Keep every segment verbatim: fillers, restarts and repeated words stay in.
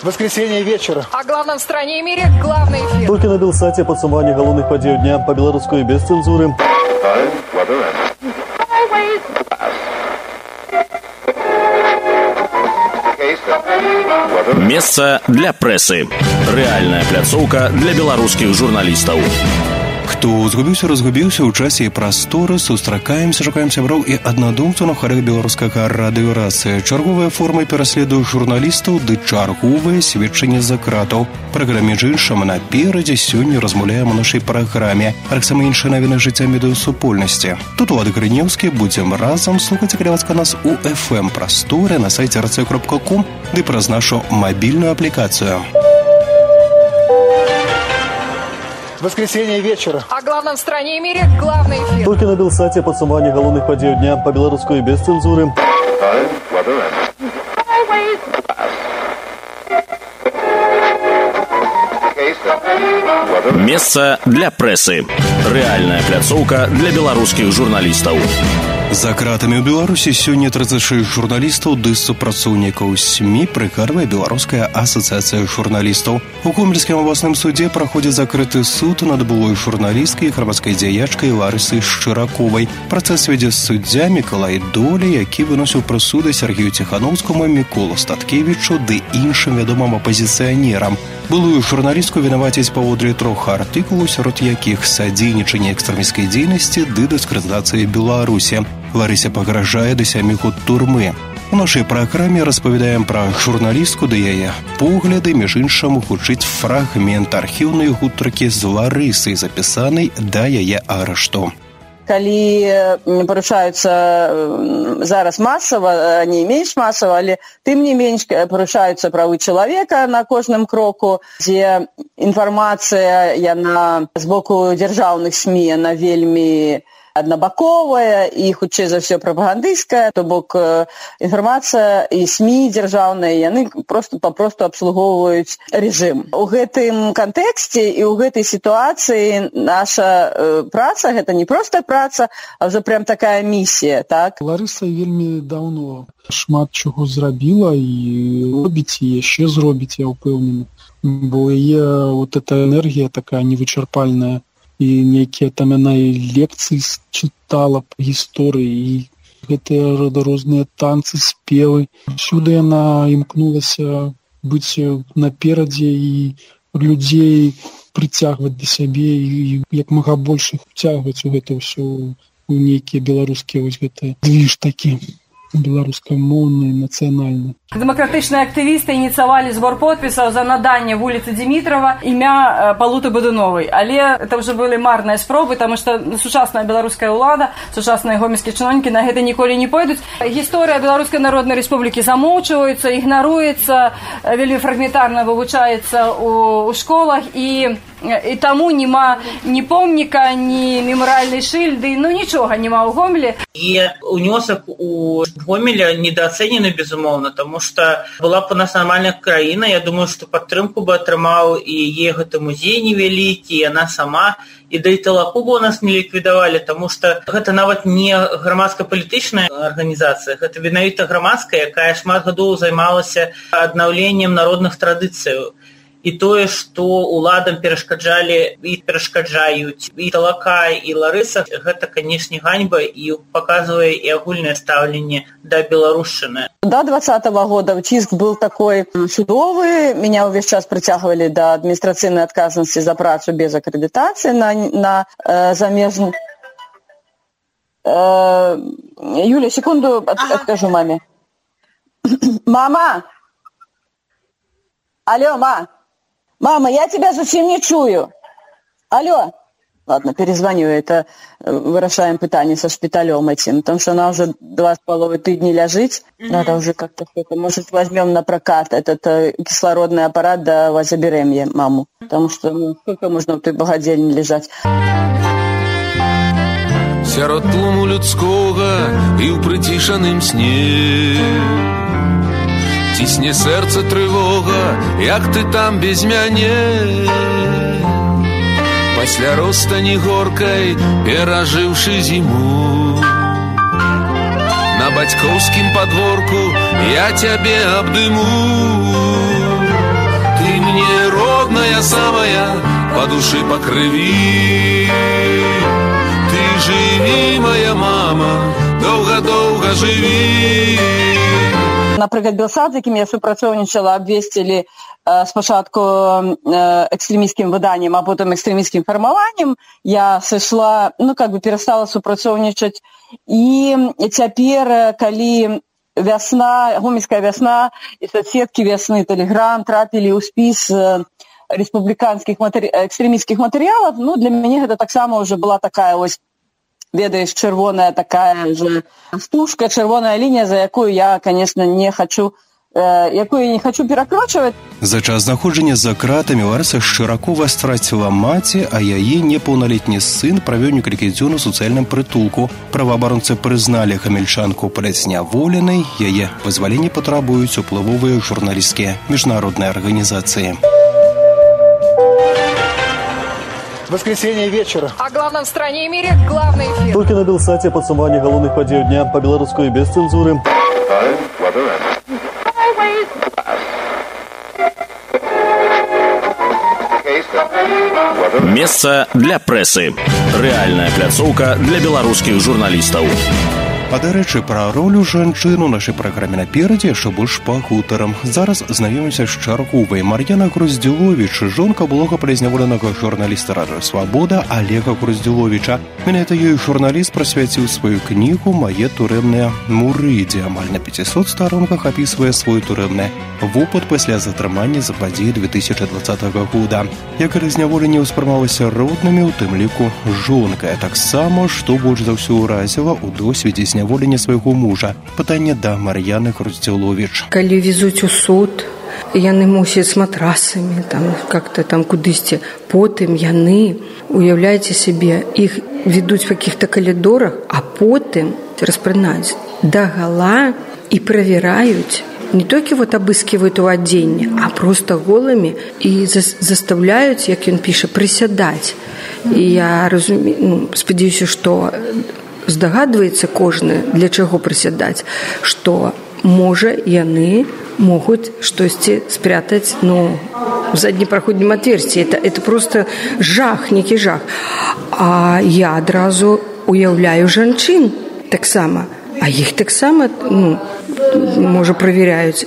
Воскресенье вечера. О главном в стране и мире главный эфир. Толькі на Белсаце падсумаванне галоўных падзеяў дня па-беларуску без цэнзуры. Месца для прэсы. Рэальная пляцоўка для беларускіх журналістаў. Хто згубіўся, разгубіўся ў часе і прасторы, сустракаемся, шукаем сяброў і аднадумцаў на хвалях беларускага радыёрацыі. Чарговыя формы пераследуюць журналістаў ды чарговыя сведчанні за кратаў. Праграме ж іншым наперадзе сёння размаўляем у нашай праграме, а таксама іншыя навіны жыцця медыасупольнасці. Тут Улад Грынеўскі, будзем разам слухаць і калявацца нас у эф эм прасторы на сайце эр цэ кропка ком ды праз нашу мабільную аплікацыю. Воскресенье вечера. О главном в стране и мире главный эфир. Толькі на Белсаце падсумаванне галоўных падзеяў дня па-беларуску без цэнзуры. Месца для прэсы. Рэальная пляцоўка для беларускіх журналістаў. За кратамі ў Беларусі сёння тридцать шесть журналістаў ды супрацоўнікаў СМІ прыкарвае Беларуская асацыяцыя журналістаў. У Гомельскім абласным судзе праходзіць закрыты суд над былой журналісткай і грамадскай дзеячкай Ларысай Шчыраковай. Працэс вядзе суддзя Мікалай Доля, які выносіў прысуды Сергею Ціхановскаму, Міколу Статкевічу ды іншым вядомым апазіцыянерам. Былую журналістку вінавацяць паводле трох артыкулаў, сярод якіх садзейнічанне экстрэмісцкай дзейнасці ды дыскрэдытацыі Беларусі. Ларысе пагражае да сямі год турмы. У нашай праграме распавядаем пра журналістку ды яе погляды, між іншым гучыць фрагмент архіўнай гутаркі з Ларысай, запісанай да яе арышту. Калі парушаюцца зараз масава, не менш масава, але тым не менш парушаюцца правы чалавека на кожным кроку, дзе інфармацыя яна з боку дзяржаўных СМІ, яна вельмі аднабаковая і, хутчэй за ўсё, прапагандысцкая, то бок інфармацыя і СМІ дзяржаўныя, яны просто папросту абслугоўваюць рэжым. У гэтым кантэксце і ў гэтай сітуацыі наша праца, гэта не проста праца, а ўжо прям такая місія, так? Ларыса вельмі даўно шмат чаго зрабіла і робіць, і яшчэ зробіць, я ўпэўнены. Бо яе вот эта энергія такая невычарпальная, і нейкія там яна і лекцыі чытала па гісторыі, і гэтыя розныя танцы, спевы. Всюды яна імкнулася быць наперадзе і людзей прыцягваць да сябе і як мага больш іх уцягваць у гэта ўсё, у нейкія беларускія вось гэтыя двіж такі. Беларускамоўны, нацыянальны. Дэмакратычныя актывісты ініцыявалі збор подпісаў за наданне вуліцы Дмітрова імя Палуты Будуновай. Але это ўжо былі марныя спробы, таму што сучасная беларуская ўлада, сучасныя гомельскія чыноўнікі на гэта ніколі не пойдуць. Гісторыя Беларускай Народнай Рэспублікі замоўчваецца, ігнаруецца, вельмі фрагментарна вывучаецца ў школах, і і таму няма ні помніка, ні мемарыяльнай шыльды, ну нічога няма ў Гомелі. І унёсак у Гомеля недооценены, безумоўна, таму што была б у нас нармальная краіна, я думаю, што падтрымку бы атрымаў і яе гэты музей невялікі, і яна сама, і да і Талакубу у нас не ліквідавалі, таму што гэта нават не грамадска-палітычная арганізацыя, гэта менавіта грамадская, якая шмат гадоў займалася аднаўленнем народных традыцыяў. І тое, што уладам перашкаджалі і перашкаджаюць і Талакай, і Ларыса, гэта, канешне, ганьба і паказвае і агульнае стаўленне да беларушчыны. До двадцатого года ціск был такой судовы, меня увесь час прыцягвалі да адміністрацыйнай адказнасці за працу без акрэдытацыі на, на э, замежны... Э, Юля, секунду, от, ага. Откажу маме. Мама! Алло, ма! Мама, я тебя совсем не чую. Алло. Ладно, перезвоню. Это вырашаем пытание со шпиталем этим, потому что она уже два с половиной тыдни лежит. Mm-hmm. Надо уже как-то что-то. Может, возьмем на прокат этот э, кислородный аппарат, да заберем ей маму. Потому что, ну, сколько можно в той богадельне лежать? Сярод тлуму людскога і ў прыцішаным сне цісне сэрца трывога, як ты там без мяне. Пасля розстані горкай, перажыўшы зіму, на бацькоўскім падворку я цябе абдыму. мне, родная самая, по душе покрыви. Ты живи, моя мама, доўга-доўга живи. Наприклад, Белсад, з яким я співпрацовничала, обвестили э, спочатку э, экстремистским выданием, а потом экстремистским формованием. Я сошла, ну, как бы перестала співпрацовничать. И теперь, коли весна, гомельская весна и соседки весны Телеграм трапили у спис э, республиканских матери... экстремистских материалов, ну, для меня это так само уже была такая ось, ведаешь, червоная такая же стужка, червоная линия, за якую я, конечно, не хочу, э, якую я не хочу перакрочваць. За час знаходжання за кратамі Лариса Шчыракова страціла маці, а яе непаўналетні сын правёў некалькі дзён у сацыяльным прытулку. Праваабаронцы прызналі гамельчанку палецняволенай, яе вызваленне патрабуюць уплывовыя журналісцкія міжнародныя арганізацыі. Воскресенье вечера. О главном в стране и мире главный эфир. Толькі на Белсаце падсумаванне галоўных падзеяў дня па-беларуску і без цэнзуры. Месца для прэсы. Рэальная пляцоўка для беларускіх журналістаў. А дарэчы, пра ролю жанчын у нашай праграме наперадзе яшчэ больш па гутарам. Зараз знаёмімся з чарговай. Мар'яна Груздзіловіч, жонка былога палезняволенага журналіста Радыё Свабода Олега Груздзіловіча. Менавіта ёй журналіст прысвяціў сваю кнігу «Мае турэмныя муры», дзе амаль на пяцісот старонках апісвае свой турэмны вопыт пасля затрымання за падзеі две тысячы двадцатага года. Як разняволенне ўспрымалася роднымі, у тым ліку жонкай, а таксама, што больш за ўсё ўразіла ў досведзе зняволення свайго мужа. Пытанне да Мар'яны Груздзіловіч. Калі везуць у суд, яны мусяць з матрасамі, там, как-то там кудысьці. Потым яны, уяўляеце сабе, іх ведуць в каких-то калідорах, а потым распранаюць дагала і правяраюць. Не толькі вот абыскивают у адзенне, а просто голымі і заставляюць, як ён піша, прысядаць. І я разумею, ну, спадзяюся, што здагадваецца кожны, для чаго прысядаць, што, можа, яны могуць штосьці спрятаць, ну, в заднепраходнім отверстии. Это, это просто жах, некі жах. А я адразу уяўляю жанчын таксама, а іх таксама, ну, можа, правяряюць.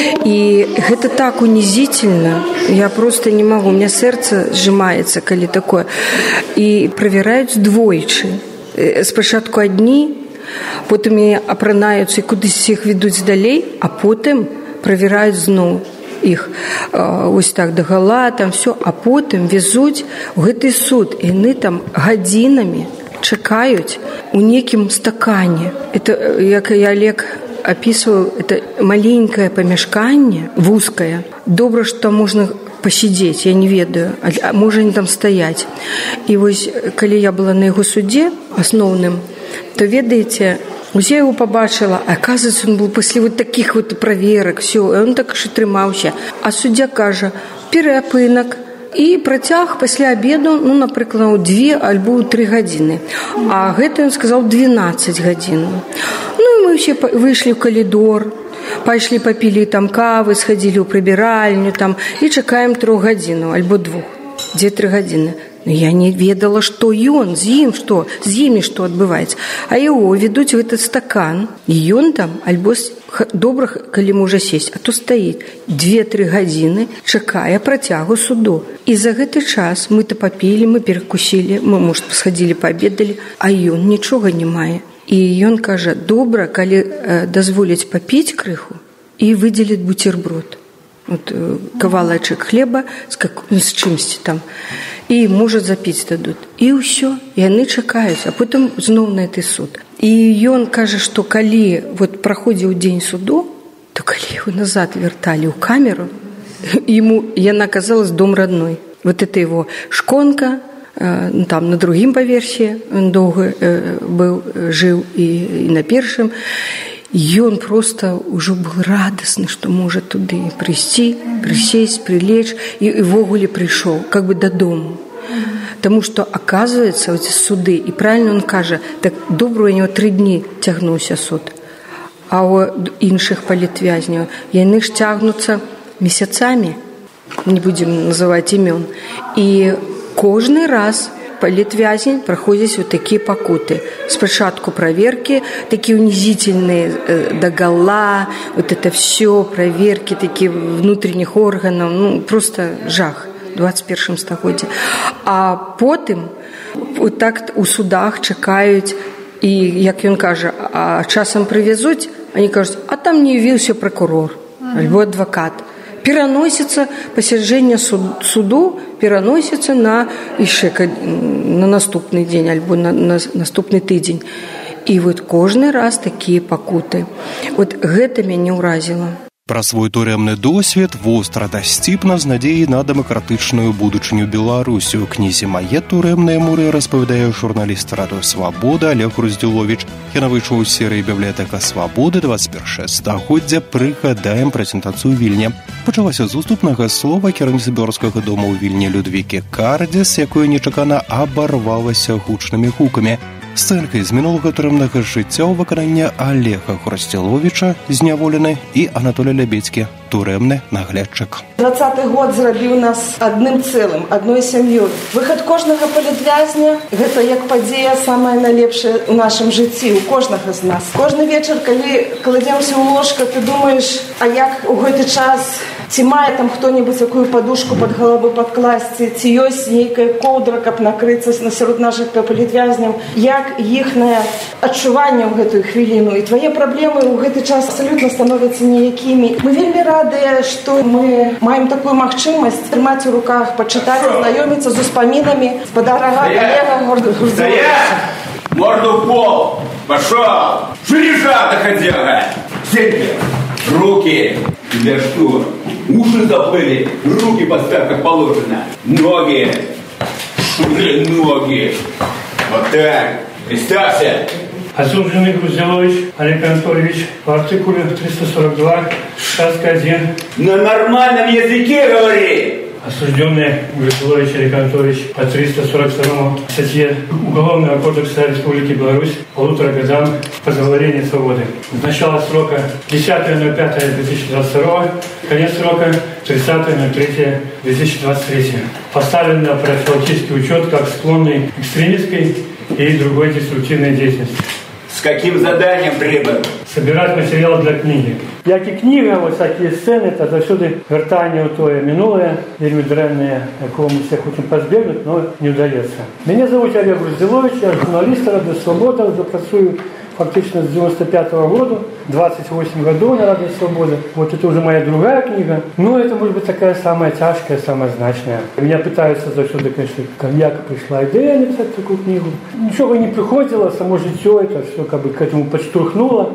І гэта так унизительно, я просто не могу, у меня сэрца сжимаецца, калі такое. І правяраюць двойчы. Спачатку адні, потым і апранаюцца і кудысь іх ведуць далей, а потым правяраюць зноў іх ось так дагала, там все, а потым везуць у гэты суд, і яны там гадзінамі чакаюць у некім стакане. Это, як і Олег описывал, это маленькое помешканне, вузкое. Добра, што можна посидеть, я не ведаю, а можа они там стоять. И вот, калі я была на его суде основным, то, ведаете, я его побачила, а оказывается, он был после вот таких вот проверок, все, и он так же трымаўся. А суддя кажа, перапынак, і працяг пасля обеду, ну, напрыклад, у две альбо у три гадзіны. А гэта, он сказал, двенадцать гадзін. Ну, и мы все вышли в коридор, пайшлі папілі там кавы, сходили ў прыбіральню там і чакаем трох гадзінаў альбо двух. Дзе тры гадзіны? Но я не ведала, што ён, з ім што, з імі што адбываецца. А яго ведуць в этот стакан, і ён там альбо добра, калі можа сесть, а то стаіць две-тры гадзіны, чакае працягу суду. І за гэты час мы-то папілі, мы перакусілі, мы, может, схадзілі, паабедалі, а ён нічога не мае. І ён кажа, добра, калі э, дазволіць папіць крыху і выдзеліць бутерброд. Вот, э, кавалачак хлеба з, как, з чымсьці там. І, можа, запіць дадуць. І ўсё, і яны чакаюць, а потым зноў на гэты суд. І ён кажа, што калі вот, праходзіў дзень суду, то калі яго назад вярталі ў камеру, ему, яна казалась дом родной. Вот это его шконка, э, там на другім паверсе, он доўга э, быў, жыў і, і на першым. Ён просто ўжо был радасны, што можа туды прыйсці, прысесть, прилечь, і ввогуле прыйшоў, как бы дадому. Потому что, оказывается, эти суды, и правильно он кажа, так добра у него три дні цягнуўся суд. А у іншых палітвязняў яны ж цягнуцца месяцамі. не будем называть имен. И каждый раз палітвязень проходит вот такие покуты. Спочатку проверки, такие унизительные э, догола, вот это все, проверки такие внутренних органов, ну, просто жах в двадцать первом стагоддзі. А потым вот так у судах чекают, и, як ён каже, а часам привезуть, они кажут, а там не явился прокурор, альбо адвокат. Переносится посяджэнне суд, суду, переносится на еще на наступный день, альбо на, на наступный тыдзень. И вот каждый раз такие покуты. Вот гэта мяне ўразіла. Пра свой турэмны досвед востра дасціпна з надзеяй на дэмакратычную будучыню Беларусі ў кнізе «Мае турэмныя муры» распавядае журналіст радыё «Свабода» Олег Груздзіловіч. Яна выйшла ў серыі «Бібліятэка Свабоды» двадцать первое стагоддзя. Прыгадаем прэзентацыю Вільні. Пачалася з уступнага слова кіраўніцы беларускага дома ў Вільні Людвікі Кардзіс, якое нечакана абарвалася гучнымі гукамі. Сцэнкай з мінулага турэмнага жыцця ў выкананні Олега Груздзіловіча зняволены і Анатолій Лябедзькі, турэмны наглядчык. двадцаты год зрабіў нас адным цэлым, адной сям'ёй. Выхад кожнага палітвязня – гэта як падзея самая найлепшая ў нашым жыцці, у кожнага з нас. Кожны вечар, калі кладземся ў ложка, ты думаеш, а як у гэты час, ці мае там хто-небудзь якую падушку пад галаву падкласці, ці ёсць нейкая коўдра, каб накрыцца сярод нашых палітвязняў, як іхнае адчуванне ў гэтую хвіліну. І твае праблемы ў гэты час абсалютна становяцца ніякімі. Мы вельмі радыя, што мы маем такую магчымасць трымаць у руках, пачытаць, знаёміцца з успамінамі спадарага Олега Груздзіловіча. Морду в пол! Пошел! Шережа доходяга! Сеньки! Руки! Для что? Уши заплыли, руки поставь как положено. Ноги! Шури ноги! Вот так! Представься! Осужденный Груздзілович Олег Анатольевич по артикулу триста сорок два, шесть один. На нормальном языке говори! Осужденный Груздзілович Олег Анатольевич по триста сорок второй статье Уголовного кодекса Республики Беларусь полутора годам позбавления свободы. Начало срока десятое ноль пятое две тысячи двадцать второго, конец срока тридцатое ноль третье две тысячи двадцать третьего. Поставлен на профилактический учет как склонный к экстремистской и другой деструктивной деятельности. С каким заданием прибыл? Собирать материал для книги. Як і книга, ось такі сцени, та завсюди вертання у тое минулое, вельми древнее, якого мы все хотим позбегнуть, но не удается. Меня зовут Олег Груздзілович, я журналист Радио Свобода, уже працую фактично с девяносто пятого года, двадцать восемь годов на Радио Свобода. Вот это уже моя другая книга, но это может быть такая самая тяжкая, самая значная. Меня пытаются завсюди, конечно, как пришла идея написать такую книгу. Ничего не приходило, само житье это все как бы к этому подштурхнуло.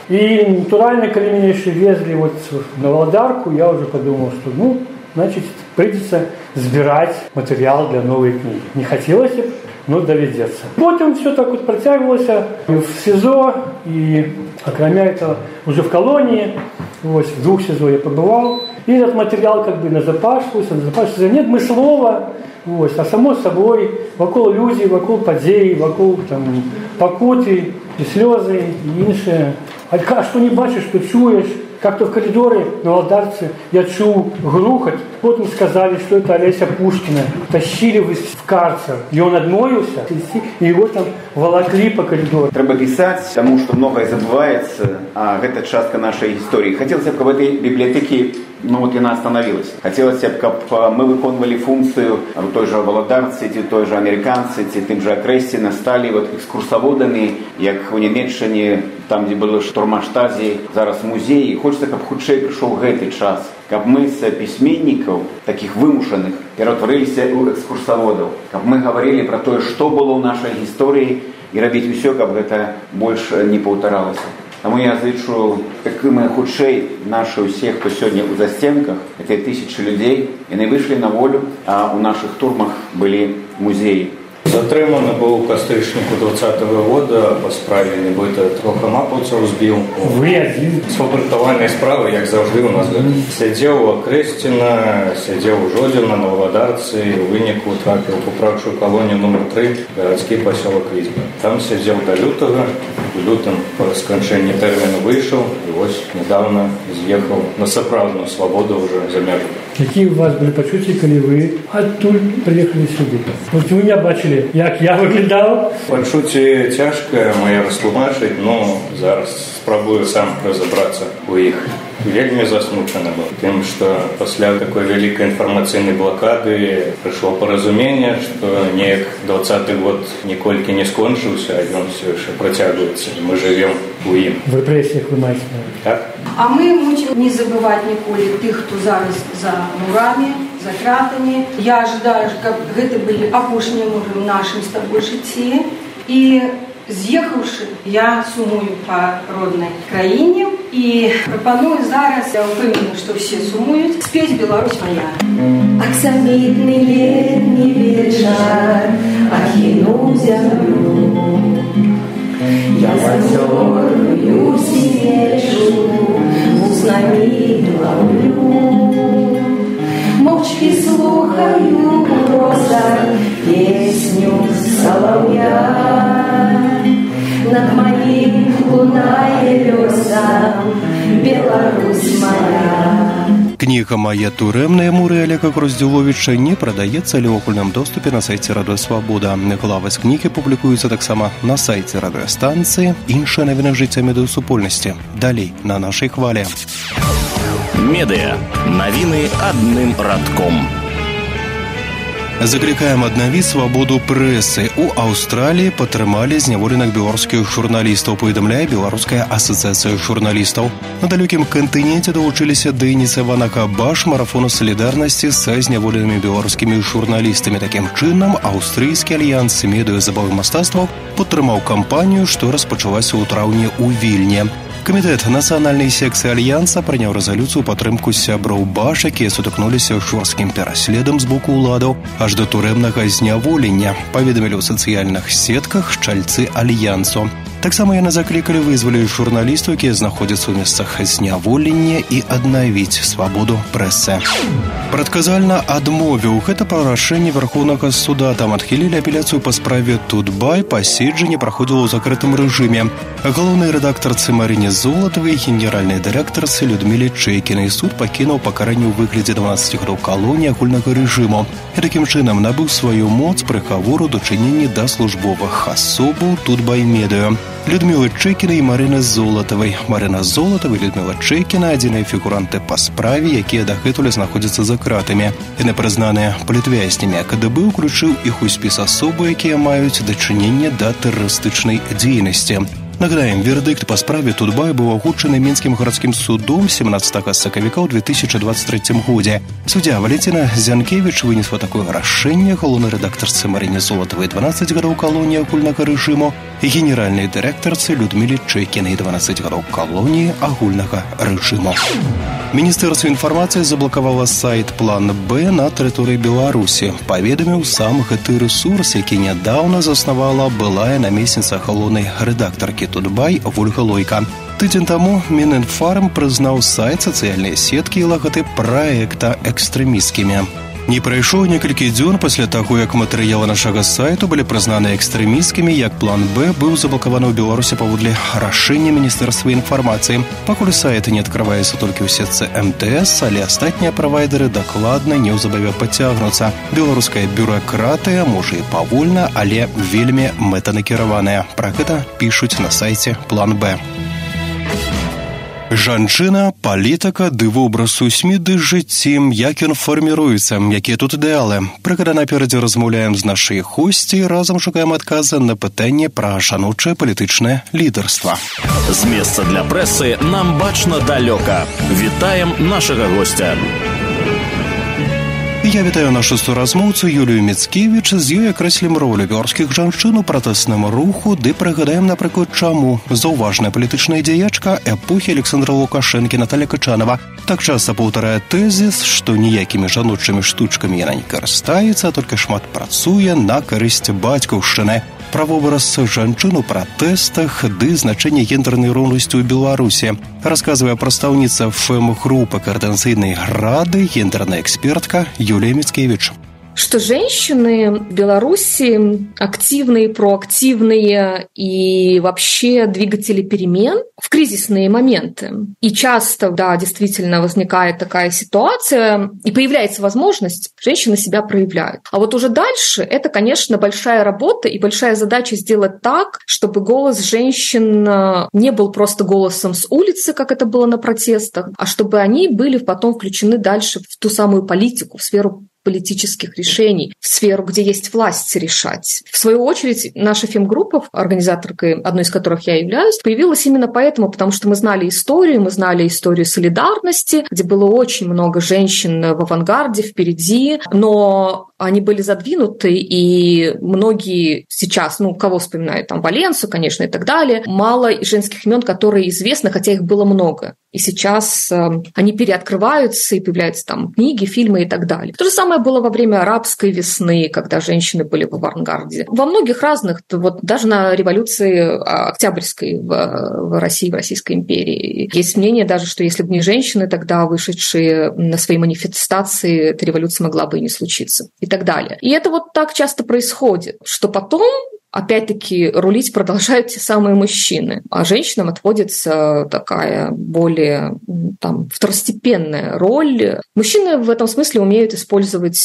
И натурально, когда меня еще везли вот на Володарку, я уже подумал, что, ну, значит, придется сбирать материал для новой книги. Не хотелось, но доведется. Потом все так вот протягивалось и в СИЗО, и, окромя этого, уже в колонии. Вот, в двух СИЗО я побывал. И этот материал как бы назапашивался, назапашивался. Нет мы слова, вот, а само собой, вокруг люди, вокруг подей, вокруг там покуты, и слезы, и іншее. А что не бачишь, что чуешь? Как-то в коридоре на Володарце я чул грухот. Потом сказали, что это Олеся Пушкина. Тащили в карцер. И он отмоился, и его там волокли по коридору. Треба писать, потому что многое забывается, а это частка нашей истории. Хотелось бы, чтобы в этой библиотеке, ну вот она остановилась. Хотелось бы, чтобы мы выполнили функцию той же Володарці, той же американцы, тем же Окрестина, стали вот экскурсоводами, как в Німеччині, там, где было штурмаштазі, зараз музей. Хочется, чтобы хутчэй пришел гэты час, каб мы с письменников, таких вымушенных, ператворились у экскурсоводов, каб мы говорили про то, что было в нашей истории, и робить все, каб это больше не повторалось. Тому я зычу, как мы хутчэй наши у всех, кто сегодня у застенках, это тысячи людей, и они вышли на волю, а у наших турмах были музеи. Затрыманы быў у кастрычніку двадцатого года па справе нібыта трох амапаўцаў збіў. Вы адзін? Сфабрыкаванай справы, як заўжды у нас гэта. Сядзеў у Акрэсціна, сядзеў у Жодзіна, на Валадарцы, у выніку трапіў у папраўчую калонію нумар тры, гарадскі пасёлак Візьба. Там сядзеў да лютага, у лютым па сканчэнні тэрміну выйшаў і вось нядаўна з'ехаў на сапраўдную свабоду ўжо за мяжу. Какие у вас были почувствия, когда вы оттуда приехали сюда? Вот вы меня бачили, як я выглядал? Почуцці цяжкае моє растлумачыць, но зараз спрабую сам разобрацца у іх. Вельмі засмучаны быў тым, што пасля такой вялікай інфармацыйнай блакады прыйшло паразуменне, што неяк двадцаты год ніколькі не скончыўся, а ён все яшчэ працягваецца. Мы жывем у ім. В рэпрэсіях вы маеце? Так. А мы мусим не забывать ніколі тых, хто зараз за мурами, за кратамі. Я ожидаю, каб гэта былі апошнія муры ў нашым з табой жыцці. І з'ехаўшы, я сумую па роднай краіне і прапаную зараз, я ўпэўнена, што ўсе сумуюць, спець «Беларусь моя». Аксамітны летні вечар ахінуў зямлю. Я зазорную сінечу узнамі лаўлю. Мовчки слухаю проса песню солов'я. Над моим лунає лёсам Беларусь моя. Кніга «Мае турэмныя муры» Олега Груздзіловіча не прадаецца, але ў агульным доступе на сайце Радыё Свабода. Глава з кнігі публікуецца таксама на сайце радыёстанцыі. Іншыя навіны жыцця медыасупольнасці. Далей на нашай хвалі. Медыа. Навіны адным радком. Заклікаем аднавіць свабоду прэсы. У Аўстраліі падтрымалі зняволеных беларускіх журналістаў, паведамляе Беларуская асацыяцыя журналістаў. На далёкім кантыненце далучыліся да ініцыяванага баш-марафону салідарнасці са зняволенымі беларускімі журналістамі. Такім чынам, аўстрыйскі альянс медыа-забавы мастацтваў падтрымаў кампанію, што распачалася ў траўні ў Вільні. Камітэт нацыянальнай секцыі альянса прыняў рэзалюцыю падтрымку сяброў баш, якія сутыкнуліся жорсткім пераследам з боку ўладаў аж да турэмнага зняволення, паведамілі ў сацыяльных сетках чальцы альянсу. Таксама яны заклікалі вызваліць журналістаў, якія знаходзяцца ў месцах зняволення, і аднавіць свабоду прэсы. Прадказальна адмовіў. Гэта па рашэнні Вярхоўнага суда. Там адхілілі апеляцыю па справе Тутбай. Паседжанне праходзіла ў закрытым рэжыме. Галоўнай рэдактарцы Марыне Золатавай і генеральнай дырэктарцы Людміле Чэйкінай суд пакінуў пакаранне ў выглядзе дванаццаці гадоў калоніі агульнага рэжыму. І такім чынам набыў сваю моц прыгавору дачынення да службовых асобаў Тутбай медыа. Людмила Чэйкіна і Марына Золатавай. Марына Золатава і Людмила Чэйкіна адзіныя фігуранты па справе, якія дагэтуль знаходзяцца за кратамі. Яны прызнаныя палітвязнямі. КДБ ўключыў іх у спіс асобы, якія маюць дачыненне да тэрарыстычнай дзейнасці. Нагадаем, вердыкт па справе Тутбай быў агучаны Мінскім гарадскім судом семнаццатага сакавіка ў две тысячы дваццаць трэцім годзе. Суддзя Валентина Зянкевіч вынесла такое рашэнне галоўнай рэдактарцы Марыне Золатавай дванаццаць гадоў калоніі агульнага рэжыму і генеральнай дырэктарцы Людміле Чэйкінай дванаццаць гадоў калоніі агульнага рэжыму. Міністэрства інфармацыі заблакавала сайт «План Б» на тэрыторыі Беларусі. Паведаміў сам гэты рэсурс, які нядаўна заснавала былая намесніца галоўнай рэдактаркі Тутбай Вольга Лойка. Тыдзень таму Мінінфарм прызнаў сайт, сацыяльныя сеткі і лагатып праекта экстрэмісцкімі. Не прайшло некалькі дзён пасля таго, як матэрыялы нашага сайту былі прызнаны экстрэмісцкімі, як план Б быў заблакаваны ў Беларусі паводле рашэння Міністэрства інфармацыі. Пакуль сайт не адкрываецца толькі ў сетцы эм тэ эс, але астатнія правайдеры дакладна неўзабаве пацягнуцца. Беларуская бюракратыя, можа і павольна, але вельмі мэтанакіраваная. Пра гэта пішуць на сайце «План Б». Жанчына, палітыка, ды вобраз у СМІ ды жыцці, як ён фарміруецца, якія тут ідэалы. Пра гэта наперадзе размаўляем з нашай госці і разам шукаем адказы на пытанне пра жаночае палітычнае лідарства. З месца для прэсы нам бачна далёка. Вітаем нашага госця. Я вітаю нашу суразмоўцу Юлію Міцкевіч. З ёй акрэслім ролю беларускіх жанчын у пратэсным руху, ды прыгадаем, напрыклад, чаму заўважная палітычная дзеячка эпохі Александра Лукашэнкі Наталья Качанова так часта паўтарае тэзіс, што ніякімі жаночымі штучкамі яна не карыстаецца, а толькі шмат працуе на карысць бацькаўшчыны. Пра вобраз жанчын у пратэстах ды значэнне гендэрнай роўнасці ў Беларусі расказвае прадстаўніца фэм-групы координацыйнай рады, гендерная экспертка Юлия Мицкевич. Что женщины в Беларуси активные, проактивные и вообще двигатели перемен в кризисные моменты. И часто, да, действительно возникает такая ситуация, и появляется возможность, женщины себя проявляют. А вот уже дальше это, конечно, большая работа и большая задача сделать так, чтобы голос женщин не был просто голосом с улицы, как это было на протестах, а чтобы они были потом включены дальше в ту самую политику, в сферу политических решений, в сферу, где есть власть решать. В свою очередь, наша фемгруппа, организаторкой одной из которых я являюсь, появилась именно поэтому, потому что мы знали историю, мы знали историю солидарности, где было очень много женщин в авангарде, впереди, но они были задвинуты, и многие сейчас, ну, кого вспоминают, там, Валенсу, конечно, и так далее, мало женских имен, которые известны, хотя их было много. И сейчас э, они переоткрываются, и появляются там книги, фильмы и так далее. То же самое было во время арабской весны, когда женщины были в авангарде. Во многих разных, вот даже на революции Октябрьской в, в России, в Российской империи. Есть мнение даже, что если бы не женщины тогда, вышедшие на свои манифестации, эта революция могла бы и не случиться. И так далее. И это вот так часто происходит, что потом опять-таки рулить продолжают те самые мужчины, а женщинам отводится такая более там, второстепенная роль. Мужчины в этом смысле умеют использовать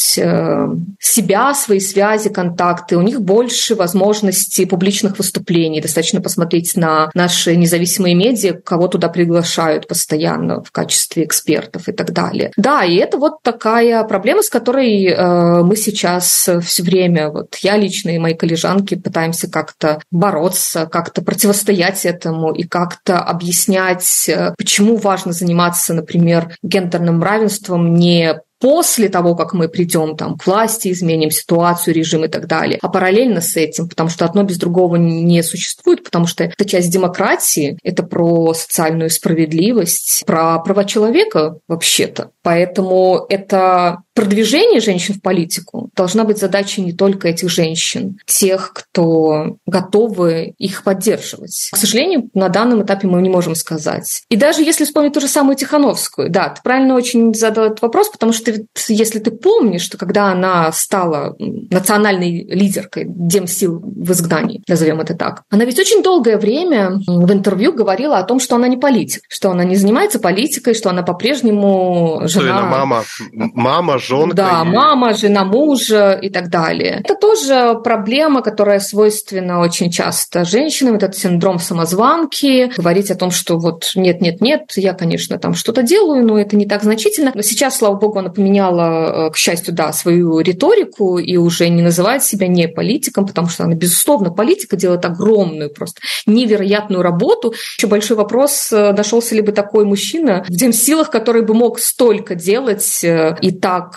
себя, свои связи, контакты. У них больше возможностей публичных выступлений. Достаточно посмотреть на наши независимые медиа, кого туда приглашают постоянно в качестве экспертов и так далее. Да, и это вот такая проблема, с которой э, мы сейчас все время, вот я лично и мои коллежанки пытаемся как-то бороться, как-то противостоять этому и как-то объяснять, почему важно заниматься, например, гендерным равенством не после того, как мы придем там, к власти, изменим ситуацию, режим и так далее, а параллельно с этим, потому что одно без другого не существует, потому что это часть демократии, это про социальную справедливость, про права человека вообще-то. Поэтому это продвижение женщин в политику должна быть задачей не только этих женщин, тех, кто готовы их поддерживать. К сожалению, на данном этапе мы не можем сказать. И даже если вспомнить ту же самую Тихановскую, да, ты правильно очень задал этот вопрос, потому что если ты помнишь, что когда она стала национальной лидеркой демсил в изгнании, назовем это так, она ведь очень долгое время в интервью говорила о том, что она не политик, что она не занимается политикой, что она по-прежнему жена... Что она мама, мама, жонка. Да, и... мама, жена мужа и так далее. Это тоже проблема, которая свойственна очень часто женщинам, этот синдром самозванки, говорить о том, что вот нет-нет-нет, я, конечно, там что-то делаю, но это не так значительно. Но сейчас, слава богу, она поменяла, к счастью, да, свою риторику и уже не называет себя не политиком, потому что она, безусловно, политика делает огромную, просто невероятную работу. Еще большой вопрос, нашелся ли бы такой мужчина в демсилах, который бы мог столько делать и так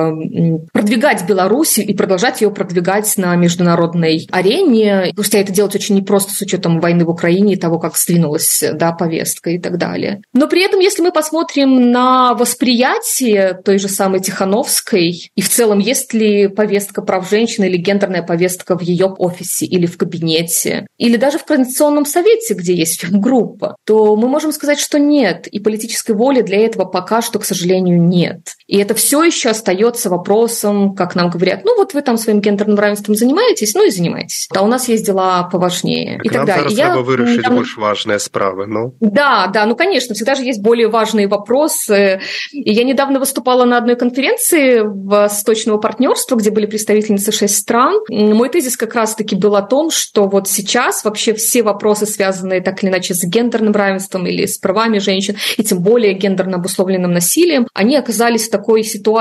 продвигать Беларусь и продолжать ее продвигать на международной арене. Потому что это делать очень непросто с учетом войны в Украине и того, как сдвинулась, да, повестка и так далее. Но при этом, если мы посмотрим на восприятие той же самой Тихановской, и в целом, есть ли повестка прав женщин или гендерная повестка в ее офисе или в кабинете, или даже в Координационном совете, где есть фемгруппа, то мы можем сказать, что нет. И политической воли для этого пока что, к сожалению, нет. И это все еще остается вопросом, как нам говорят, ну вот вы там своим гендерным равенством занимаетесь, ну и занимаетесь. А у нас есть дела поважнее. Так и так далее. Нам зараз треба вирішити там... більш важные справы, ну? Да, да, ну конечно, всегда же есть более важные вопросы. И я недавно выступала на одной конференции Восточного партнерства, где были представительницы шесть стран. Мой тезис как раз-таки был о том, что вот сейчас вообще все вопросы, связанные так или иначе с гендерным равенством или с правами женщин, и тем более гендерно обусловленным насилием, они оказались в такой ситуации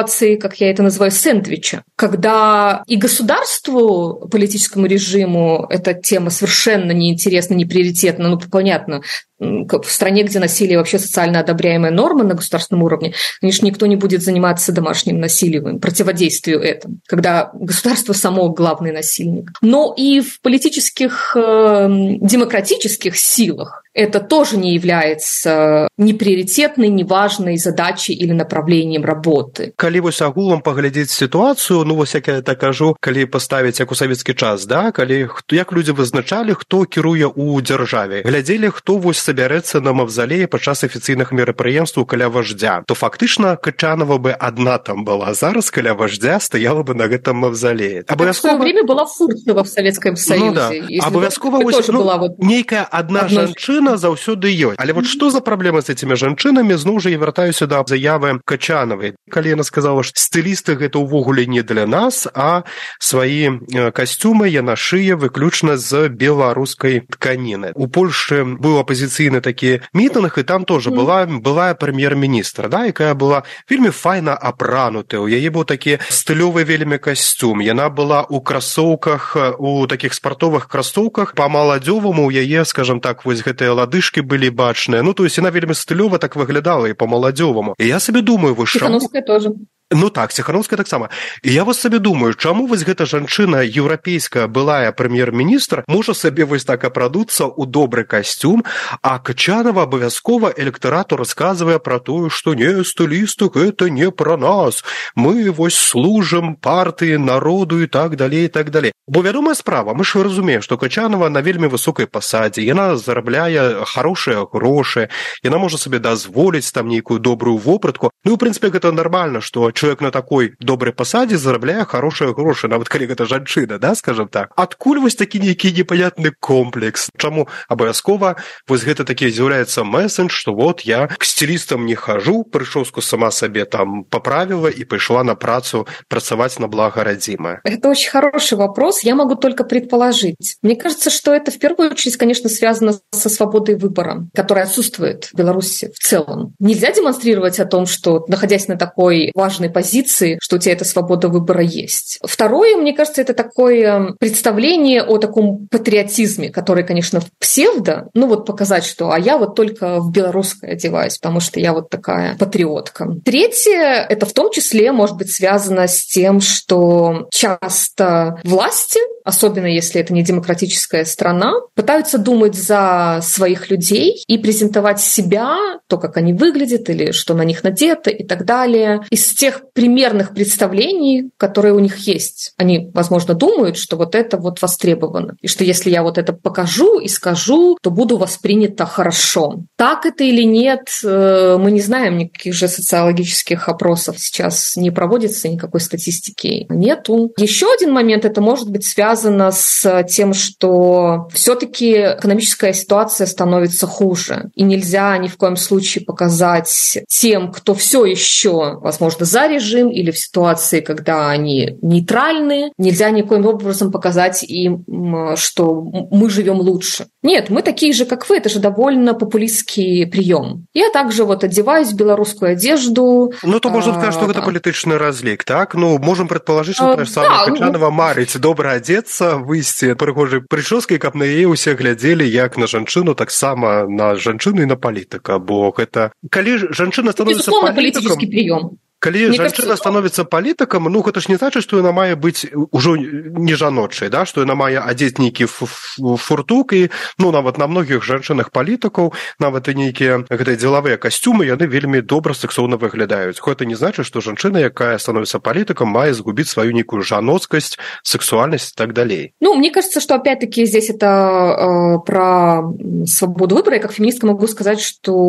ситуации, как я это называю, сэндвича, когда и государству, политическому режиму эта тема совершенно неинтересна, не приоритетна, ну, понятно, в стране, где насилие вообще социально одобряемая норма на государственном уровне, конечно, никто не будет заниматься домашним насилием, противодействию этому, когда государство само главный насильник. Но и в политических, э, демократических силах это тоже не является ни приоритетной, ни важной задачей или направлением работы. Калі вось агулам паглядзець сітуацыю, ну вось як я так кажу, калі паставіць як у савецкі час, да, калі як людзі вызначалі, хто кіруе ў дзяржаве, глядзелі, хто вось сабярэцца на мавзалеі падчас афіцыйных мерапрыемстваў каля вождзя, то фактычна Качанова бы адна там была, зараз каля вождзя стаяла бы на гэтым мавзалеі. Абавязкова... В свое время была Фурцева в Советском Союзе. Ну да, абавязкова вось, ну, вот... нейкая адна одно... жанчына заўсёды ёсць. Але вот што за праблема з этими жанчынамі, зноў жа я вяртаюся да заявы Качановай. Калі яна сказала, што стылісты гэта ўвогуле не для нас, а свае касцюмы яна шые выключна з беларускай тканіны. У Польшы быў апазіцыйны такі мітынг, і там тоже была былая прэм'ер-міністр, да, якая была вельмі файна апранутая. У яе быў такі стылёвы вельмі касцюм. Яна была у красоўках, у такіх спартовых красоўках, па-маладзёваму у яе, скажем так, вось гэтыя ладышкі былі бачныя. Ну, то есть яна вельмі стылёва так выглядала і па-маладзёваму. І я сабе думаю, вы што... Тихановская тоже. Ну так, Ціхановская таксама. І я вось сабе думаю, чаму вось гэта жанчына еўрапейская былая прэм'ер-міністр можа сабе вось так апрадуцца ў добры касцюм, а Качанова абавязкова электарату расказвае пра тое, што не, стылісты, гэта не пра нас. Мы вось служым партыі, народу і так далей, і так далей. Бо вядомая справа, мы ж разумеем, што Качанова на вельмі высокай пасадзе, яна зарабляе хорошыя грошы, яна можа сабе дазволіць там нейкую добрую вопратку. Ну, ў прынцыпе, гэта нармальна, што человек на такой доброй посаде зарабляе хорошие грошы, нават калі гэта жанчына, да, скажем так. Адкуль вось такі нейкі непонятны комплекс? Чаму абавязкова вось гэта такі з'яўляецца месседж, што вот я к стилистам не хожу, прическу сама себе там поправила и пришла на працу працаваць на благо родимое? Это очень хороший вопрос. Я могу только предположить. Мне кажется, что это в первую очередь, конечно, связано со свободой выбора, которая отсутствует в Беларуси в целом. Нельзя демонстрировать о том, что, находясь на такой важной позиции, что у тебя эта свобода выбора есть. Второе, мне кажется, это такое представление о таком патриотизме, который, конечно, псевдо, ну вот показать, что а я вот только в белорусское одеваюсь, потому что я вот такая патриотка. Третье, это в том числе может быть связано с тем, что часто власти, особенно если это не демократическая страна, пытаются думать за своих людей и презентовать себя, то, как они выглядят или что на них надето и так далее, из тех примерных представлений, которые у них есть. Они, возможно, думают, что вот это вот востребовано, и что если я вот это покажу и скажу, то буду воспринята хорошо. Так это или нет, мы не знаем, никаких же социологических опросов сейчас не проводится, никакой статистики нету. Еще один момент, это может быть связано с тем, что все-таки экономическая ситуация становится хуже, и нельзя ни в коем случае показать тем, кто все еще, возможно, за режим или в ситуации, когда они нейтральны, нельзя никоим образом показать им, что мы живем лучше. Нет, мы такие же, как вы, это же довольно популистский прием. Я также вот одеваюсь в белорусскую одежду. Ну, то можно сказать, что да. это политичный разлик, так? Ну, можем предположить, что, например, сама да, Качанова марить добра одеться, выйсці прыгожай прычоскай, каб на яе ўсе глядзелі як на жанчыну, таксама на жанчыну і на палітыка, бо гэта... Калі жанчына становіцца палітыкам... палітыкам... прием. Калі Мне жанчына кажется, становіцца палітыкам, ну гэта ж не значыць, што яна мае быць ужо не жаночай, да? Што яна мае адзець нейкі фуртук, і ну нават на многіх жанчынах палітыкаў, нават і нейкія гэтыя дзелавыя касцюмы, яны вельмі добра сексуальна выглядаюць. Гэта не значыць, што жанчына, якая становіцца палітыкам, мае згубіць сваю нейкую жаноцкасць, сексуальнасць и так далее. Ну, мне кажется, что опять-таки здесь это э, про свободу выбора. Я как феминистка могу сказать,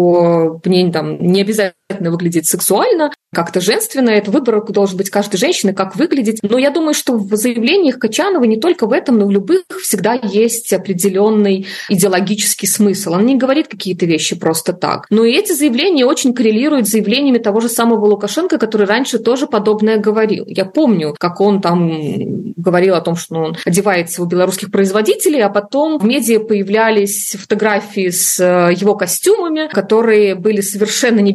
что мне там не обязательно выглядеть сексуально, как-то женственно, это выбор должен быть каждой женщины, как выглядеть. Но я думаю, что в заявлениях Качановой не только в этом, но в любых всегда есть определенный идеологический смысл. Она не говорит какие-то вещи просто так. Но и эти заявления очень коррелируют с заявлениями того же самого Лукашенко, который раньше тоже подобное говорил. Я помню, как он там говорил о том, что он одевается у белорусских производителей, а потом в медиа появлялись фотографии с его костюмами, которые были совершенно не белорусского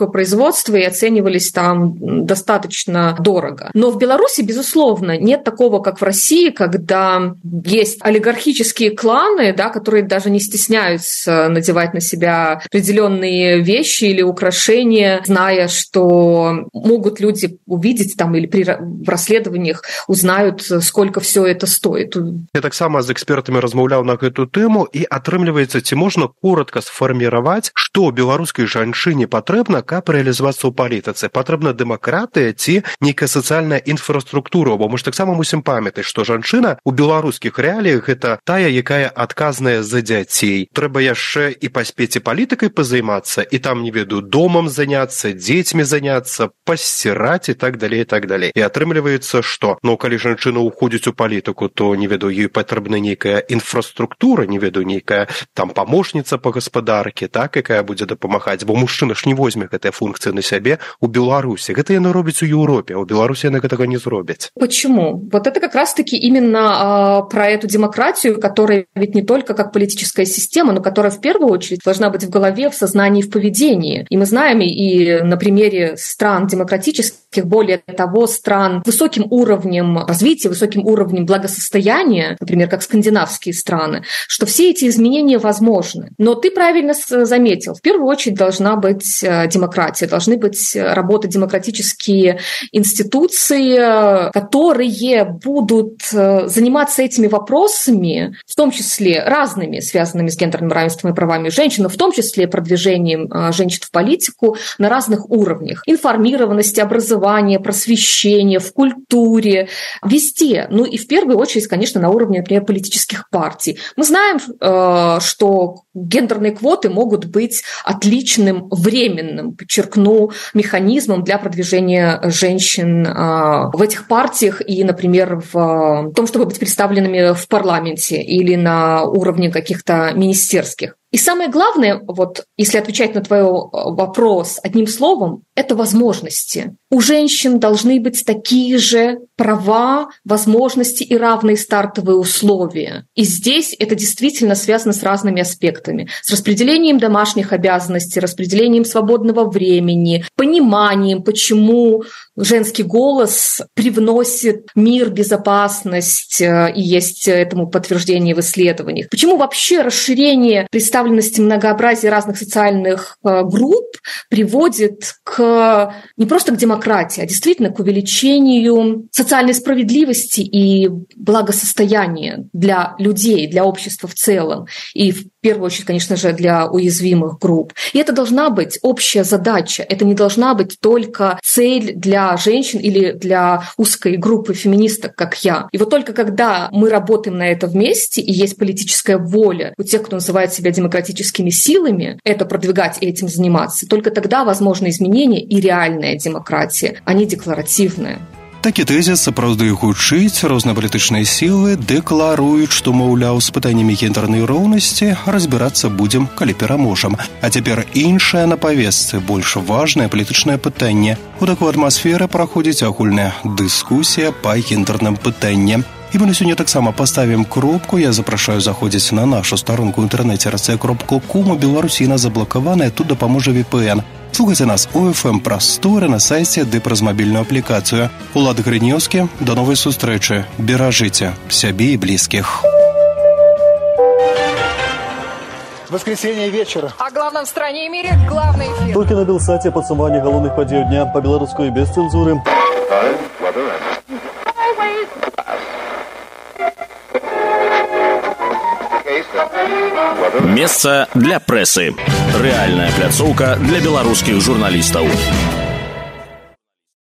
российского производства и оценивались там достаточно дорого. Но в Беларуси, безусловно, нет такого, как в России, когда есть олигархические кланы, да, которые даже не стесняются надевать на себя определенные вещи или украшения, зная, что могут люди увидеть там или при расследованиях узнают, сколько все это стоит. Я таксама з экспертамі размаўляў на гэту тэму, і атрымліваецца, ці можна коротка сфарміраваць, што беларускай жанчыне патрэбна, каб рэалізавацца ў палітыцы. Патрэбна дэмакратыя ці нейкая сацыяльная інфраструктура, бо мы ж таксама мусім памятаць, што жанчына ў беларускіх рэаліях гэта тая, якая адказная за дзяцей. Трэба яшчэ і паспець і палітыкай пазаймацца, і там, не ведаю, домам заняцца, дзецьмі заняцца, пасціраць і так далей, і так далей. І атрымліваецца, што, ну, калі жанчына ўходзіць у палітыку, то, не ведаю, ёй патрэбна нейкая інфраструктура, не ведаю, нейкая там памочніца па гаспадарке, так, якая будзе дапамагаць, бо мужчына ж не возьме гэтыя функцыі на сябе у Беларусі. Гэта яны робяць у Еўропе, а ў Беларусі яны гэтага не зробяць. Почему? Вот это как раз-таки именно э, про эту демократию, которая ведь не только как политическая система, но которая в первую очередь должна быть в голове, в сознании, в поведении. И мы знаем и на примере стран демократических, более того, стран с высоким уровнем развития, высоким уровнем благосостояния, например, как скандинавские страны, что все эти изменения возможны. Но ты правильно заметил, в первую очередь должна быть демократия, должны быть работать демократические институции, которые будут заниматься этими вопросами, в том числе разными, связанными с гендерным равенством и правами женщин, но в том числе продвижением женщин в политику на разных уровнях. Информированности, образования, просвещения, в культуре, везде. Ну и в первую очередь, конечно, на уровне, например, политических партий. Мы знаем, что гендерные квоты могут быть отличным временным, подчеркну, механизмом для продвижения женщин в этих партиях и, например, в том, чтобы быть представленными в парламенте или на уровне каких-то министерских. И самое главное, вот если отвечать на твой вопрос одним словом, это возможности. У женщин должны быть такие же права, возможности и равные стартовые условия. И здесь это действительно связано с разными аспектами. С распределением домашних обязанностей, распределением свободного времени, пониманием, почему женский голос привносит мир, безопасность, и есть этому подтверждение в исследованиях. Почему вообще расширение представленности многообразия разных социальных групп приводит к не просто к демократии, а действительно к увеличению социальной справедливости и благосостояния для людей, для общества в целом. И в первую очередь, конечно же, для уязвимых групп. И это должна быть общая задача. Это не должна быть только цель для женщин или для узкой группы феминисток, как я. И вот только когда мы работаем на это вместе, и есть политическая воля у тех, кто называет себя демократическими силами, это продвигать и этим заниматься, только тогда возможны изменения и реальная демократия, а не декларативная. Такі тэзіс сапраўды гучыць, рознапалітычныя сілы дэкларуюць, што, маўляў, з пытаннямі гендернай роўнасці разбірацца будзем, калі пераможам. А цяпер іншае на павестцы, больш важнае палітычнае пытанне. У такой атмасферы праходзіць агульная дыскусія па гендерным пытанні. І мы на сёння таксама паставім кропку. Я запрашаю заходзіць на нашу старонку ў інтэрнэце эр цэ кропка ком. У Беларусі яна заблакаваная, тут дапаможа вэ пэ эн. Слухайце нас у эф эм прасторы на сайце ды праз мабільную аплікацыю. Улад Грынёўскі, да новай сустрэчы. Беражыце сябе і блізкіх. Воскресенье вечера. О главном в стране и мире главный эфир. Только на Белсате подсумование головных подей дня по белорусской без цензуры. Месца для прэсы. Рэальная пляцоўка для беларускіх журналістаў.